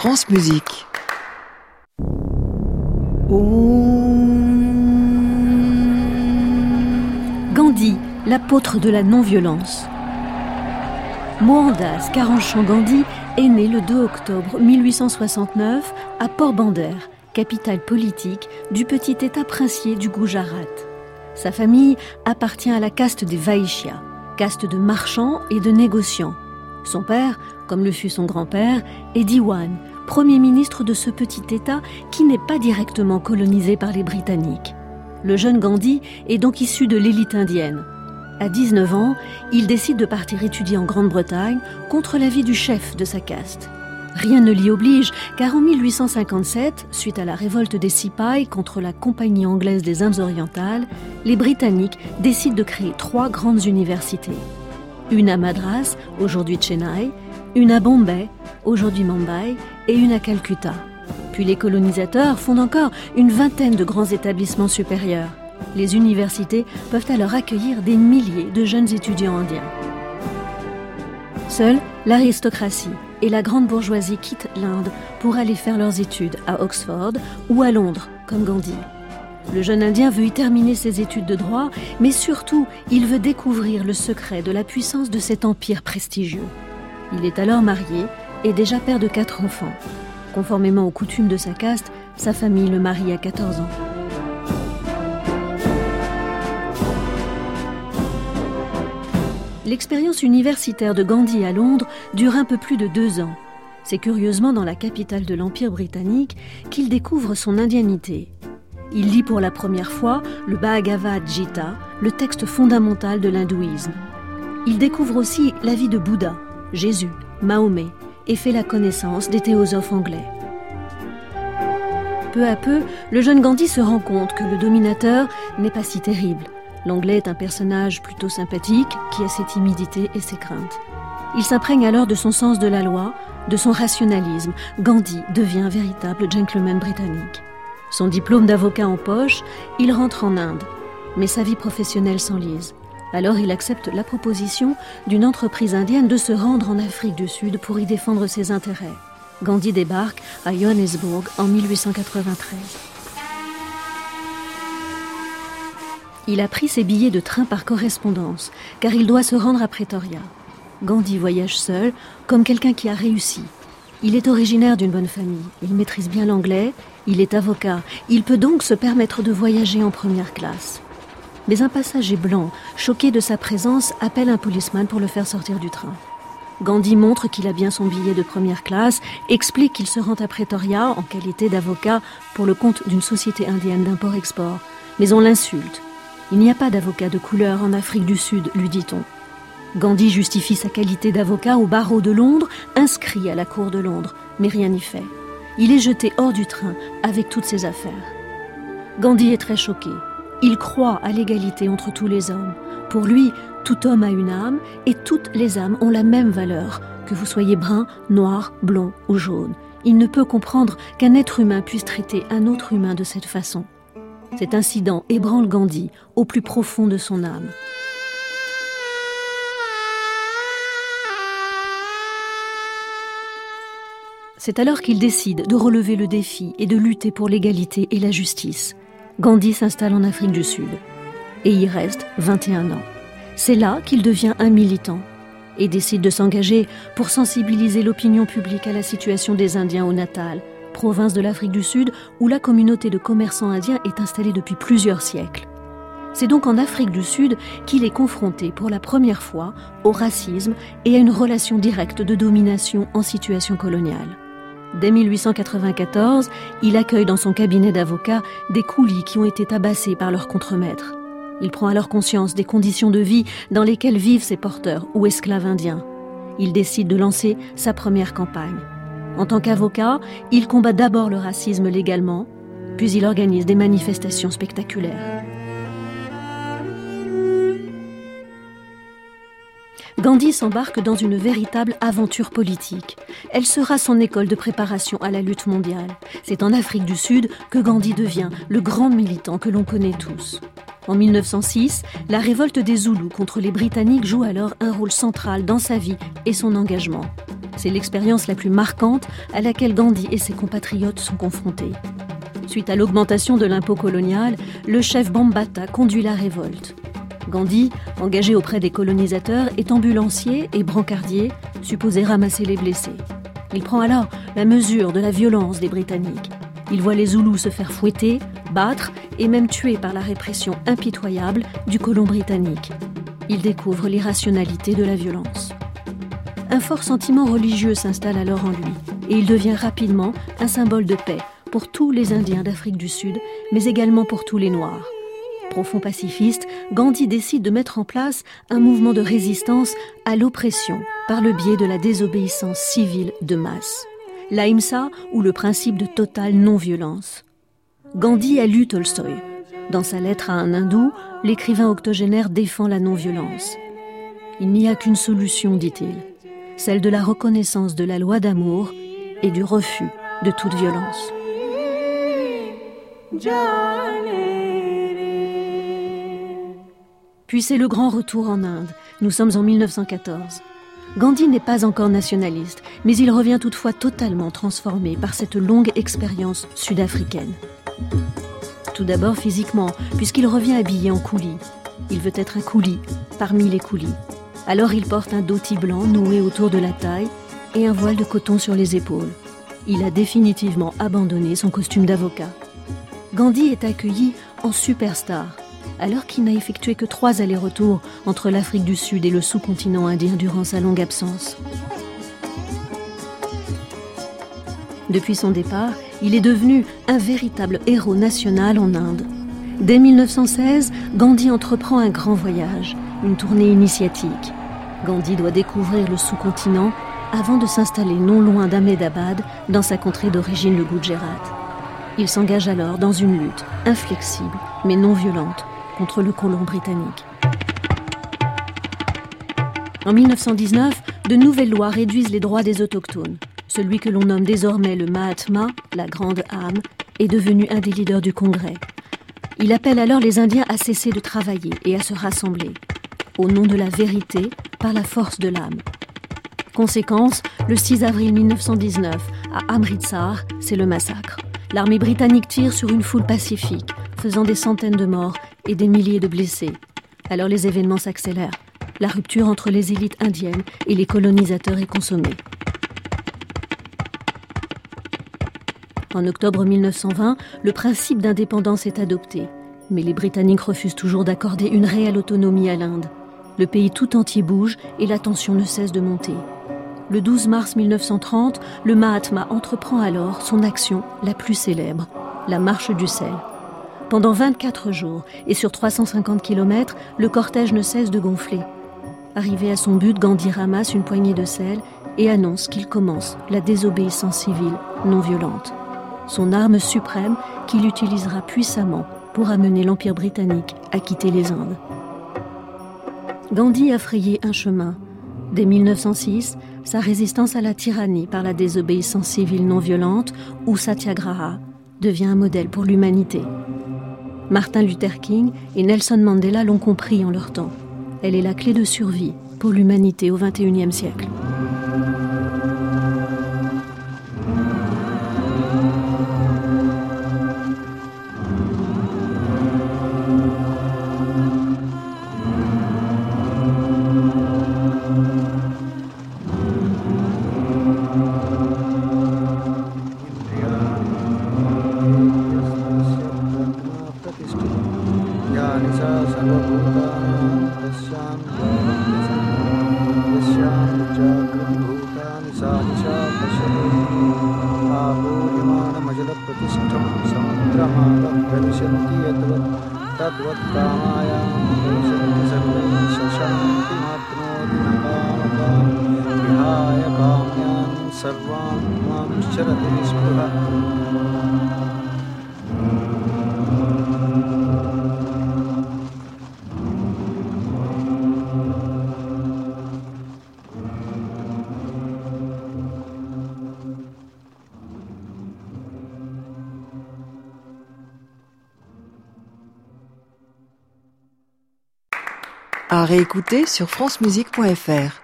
France Musique. Gandhi, l'apôtre de la non-violence. Mohandas Karamchand Gandhi est né le 2 octobre 1869 à Porbandar, capitale politique du petit état princier du Gujarat. Sa famille appartient à la caste des Vaishyas, caste de marchands et de négociants. Son père, comme le fut son grand-père, est Diwan, premier ministre de ce petit état qui n'est pas directement colonisé par les Britanniques. Le jeune Gandhi est donc issu de l'élite indienne. À 19 ans, il décide de partir étudier en Grande-Bretagne contre l'avis du chef de sa caste. Rien ne l'y oblige, car en 1857, suite à la révolte des Sipais contre la Compagnie anglaise des Indes orientales, les Britanniques décident de créer 3 grandes universités. Une à Madras, aujourd'hui Chennai, une à Bombay, aujourd'hui Mumbai, et une à Calcutta. Puis les colonisateurs fondent encore une vingtaine de grands établissements supérieurs. Les universités peuvent alors accueillir des milliers de jeunes étudiants indiens. Seule l'aristocratie et la grande bourgeoisie quittent l'Inde pour aller faire leurs études à Oxford ou à Londres, comme Gandhi. Le jeune Indien veut y terminer ses études de droit, mais surtout, il veut découvrir le secret de la puissance de cet empire prestigieux. Il est alors marié et déjà père de 4 enfants. Conformément aux coutumes de sa caste, sa famille le marie à 14 ans. L'expérience universitaire de Gandhi à Londres dure un peu plus de 2 ans. C'est curieusement dans la capitale de l'Empire britannique qu'il découvre son indianité. Il lit pour la première fois le Bhagavad Gita, le texte fondamental de l'hindouisme. Il découvre aussi la vie de Bouddha, Jésus, Mahomet, et fait la connaissance des théosophes anglais. Peu à peu, le jeune Gandhi se rend compte que le dominateur n'est pas si terrible. L'Anglais est un personnage plutôt sympathique qui a ses timidités et ses craintes. Il s'imprègne alors de son sens de la loi, de son rationalisme. Gandhi devient un véritable gentleman britannique. Son diplôme d'avocat en poche, il rentre en Inde. Mais sa vie professionnelle s'enlise. Alors il accepte la proposition d'une entreprise indienne de se rendre en Afrique du Sud pour y défendre ses intérêts. Gandhi débarque à Johannesburg en 1893. Il a pris ses billets de train par correspondance, car il doit se rendre à Pretoria. Gandhi voyage seul, comme quelqu'un qui a réussi. Il est originaire d'une bonne famille, il maîtrise bien l'anglais, il est avocat, il peut donc se permettre de voyager en première classe. Mais un passager blanc, choqué de sa présence, appelle un policeman pour le faire sortir du train. Gandhi montre qu'il a bien son billet de première classe, explique qu'il se rend à Pretoria en qualité d'avocat pour le compte d'une société indienne d'import-export. Mais on l'insulte. Il n'y a pas d'avocat de couleur en Afrique du Sud, lui dit-on. Gandhi justifie sa qualité d'avocat au barreau de Londres, inscrit à la cour de Londres, mais rien n'y fait. Il est jeté hors du train avec toutes ses affaires. Gandhi est très choqué. Il croit à l'égalité entre tous les hommes. Pour lui, tout homme a une âme et toutes les âmes ont la même valeur, que vous soyez brun, noir, blond ou jaune. Il ne peut comprendre qu'un être humain puisse traiter un autre humain de cette façon. Cet incident ébranle Gandhi au plus profond de son âme. C'est alors qu'il décide de relever le défi et de lutter pour l'égalité et la justice. Gandhi s'installe en Afrique du Sud et y reste 21 ans. C'est là qu'il devient un militant et décide de s'engager pour sensibiliser l'opinion publique à la situation des Indiens au Natal, province de l'Afrique du Sud où la communauté de commerçants indiens est installée depuis plusieurs siècles. C'est donc en Afrique du Sud qu'il est confronté pour la première fois au racisme et à une relation directe de domination en situation coloniale. Dès 1894, il accueille dans son cabinet d'avocat des coulis qui ont été tabassés par leurs contremaîtres. Il prend alors conscience des conditions de vie dans lesquelles vivent ces porteurs ou esclaves indiens. Il décide de lancer sa première campagne. En tant qu'avocat, il combat d'abord le racisme légalement, puis il organise des manifestations spectaculaires. Gandhi s'embarque dans une véritable aventure politique. Elle sera son école de préparation à la lutte mondiale. C'est en Afrique du Sud que Gandhi devient le grand militant que l'on connaît tous. En 1906, la révolte des Zoulous contre les Britanniques joue alors un rôle central dans sa vie et son engagement. C'est l'expérience la plus marquante à laquelle Gandhi et ses compatriotes sont confrontés. Suite à l'augmentation de l'impôt colonial, le chef Bambata conduit la révolte. Gandhi, engagé auprès des colonisateurs, est ambulancier et brancardier, supposé ramasser les blessés. Il prend alors la mesure de la violence des Britanniques. Il voit les Zoulous se faire fouetter, battre et même tuer par la répression impitoyable du colon britannique. Il découvre l'irrationalité de la violence. Un fort sentiment religieux s'installe alors en lui et il devient rapidement un symbole de paix pour tous les Indiens d'Afrique du Sud, mais également pour tous les Noirs. Profond pacifiste, Gandhi décide de mettre en place un mouvement de résistance à l'oppression par le biais de la désobéissance civile de masse. L'ahimsa ou le principe de totale non-violence. Gandhi a lu Tolstoï. Dans sa lettre à un hindou, l'écrivain octogénaire défend la non-violence. Il n'y a qu'une solution, dit-il, celle de la reconnaissance de la loi d'amour et du refus de toute violence. Puis c'est le grand retour en Inde. Nous sommes en 1914. Gandhi n'est pas encore nationaliste, mais il revient toutefois totalement transformé par cette longue expérience sud-africaine. Tout d'abord physiquement, puisqu'il revient habillé en couli. Il veut être un couli, parmi les coulis. Alors il porte un dhoti blanc noué autour de la taille et un voile de coton sur les épaules. Il a définitivement abandonné son costume d'avocat. Gandhi est accueilli en superstar, alors qu'il n'a effectué que 3 allers-retours entre l'Afrique du Sud et le sous-continent indien durant sa longue absence. Depuis son départ, il est devenu un véritable héros national en Inde. Dès 1916, Gandhi entreprend un grand voyage, une tournée initiatique. Gandhi doit découvrir le sous-continent avant de s'installer non loin d'Ahmedabad, dans sa contrée d'origine, le Gujarat. Il s'engage alors dans une lutte inflexible, mais non violente, contre le colon britannique. En 1919, de nouvelles lois réduisent les droits des autochtones. Celui que l'on nomme désormais le Mahatma, la grande âme, est devenu un des leaders du Congrès. Il appelle alors les Indiens à cesser de travailler et à se rassembler, au nom de la vérité, par la force de l'âme. Conséquence, le 6 avril 1919, à Amritsar, c'est le massacre. L'armée britannique tire sur une foule pacifique, faisant des centaines de morts et des milliers de blessés. Alors les événements s'accélèrent. La rupture entre les élites indiennes et les colonisateurs est consommée. En octobre 1920, le principe d'indépendance est adopté. Mais les Britanniques refusent toujours d'accorder une réelle autonomie à l'Inde. Le pays tout entier bouge et la tension ne cesse de monter. Le 12 mars 1930, le Mahatma entreprend alors son action la plus célèbre, la marche du sel. Pendant 24 jours et sur 350 km, le cortège ne cesse de gonfler. Arrivé à son but, Gandhi ramasse une poignée de sel et annonce qu'il commence la désobéissance civile non violente. Son arme suprême qu'il utilisera puissamment pour amener l'Empire britannique à quitter les Indes. Gandhi a frayé un chemin. Dès 1906, sa résistance à la tyrannie par la désobéissance civile non violente, ou satyagraha, devient un modèle pour l'humanité. Martin Luther King et Nelson Mandela l'ont compris en leur temps. Elle est la clé de survie pour l'humanité au XXIe siècle. À réécouter sur francemusique.fr.